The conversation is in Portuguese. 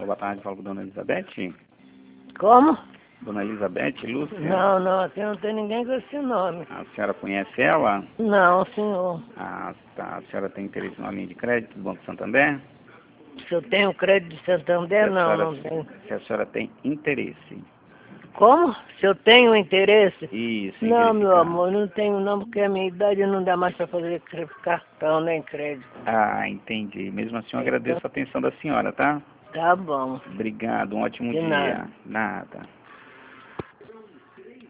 Boa tarde, falo com Dona Elizabeth. Como? Dona Elizabeth, Lúcia? Não, aqui não tem ninguém com esse nome. A senhora conhece ela? Não, senhor. Ah, tá. A senhora tem interesse numa linha de crédito do Banco Santander? Se eu tenho crédito de Santander, não tenho. Se a senhora tem interesse. Como? Se eu tenho interesse? Isso, em Não, meu verificar. amor, não tenho não, porque a minha idade não dá mais para fazer cartão nem crédito. Ah, entendi. Mesmo assim, eu Então, agradeço a atenção da senhora, tá? tá bom. Obrigado, um ótimo De dia. nada. Nada.